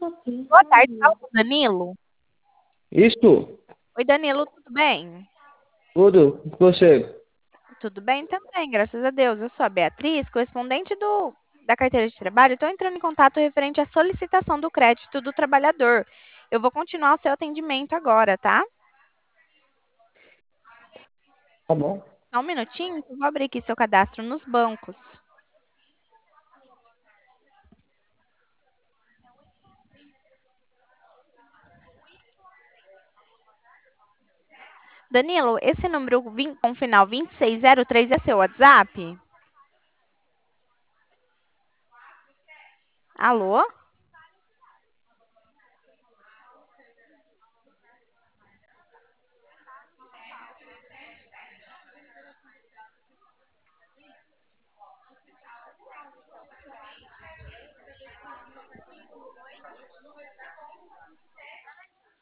Boa tarde, fala com o Danilo. Isso, Oi, Danilo, tudo bem? tudo, com você. Tudo bem também, graças a Deus. Eu sou a Beatriz, correspondente da carteira de trabalho. Estou entrando em contato referente à solicitação do crédito do trabalhador. Eu vou continuar o seu atendimento agora, tá? Tá bom. Só um minutinho, que eu vou abrir aqui seu cadastro nos bancos. Danilo, esse número com final 2603 é seu WhatsApp? Alô?